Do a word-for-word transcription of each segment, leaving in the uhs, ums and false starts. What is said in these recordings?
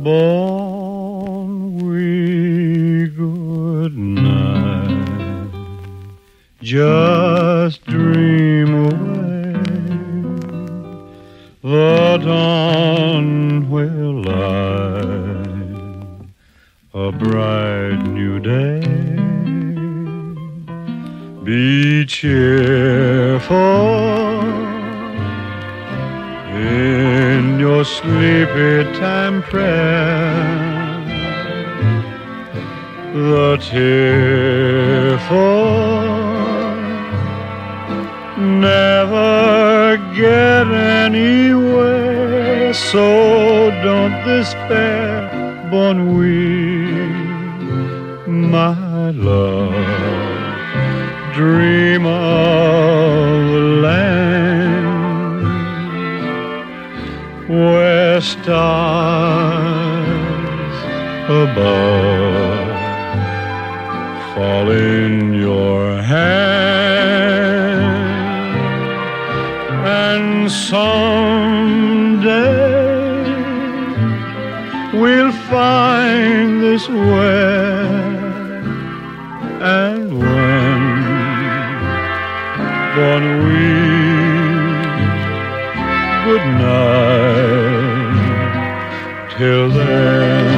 Bon oui, good night. Just dream away. The dawn will light a bright new day. Be cheerful in your sleepy time prayer. The tearful never get anywhere, so don't despair, bon oui, my love. Dream of the land where stars above fall in your hand, and someday we'll find this where and when, bon oui, good night, till then.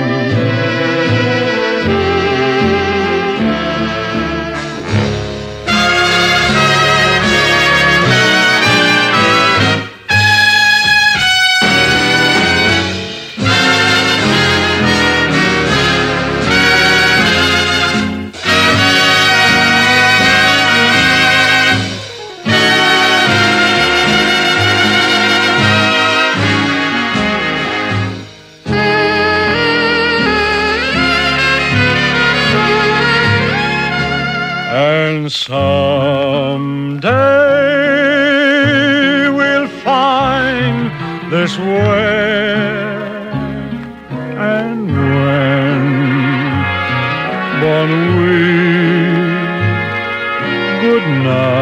And someday we'll find this where and when, bon oui, good night.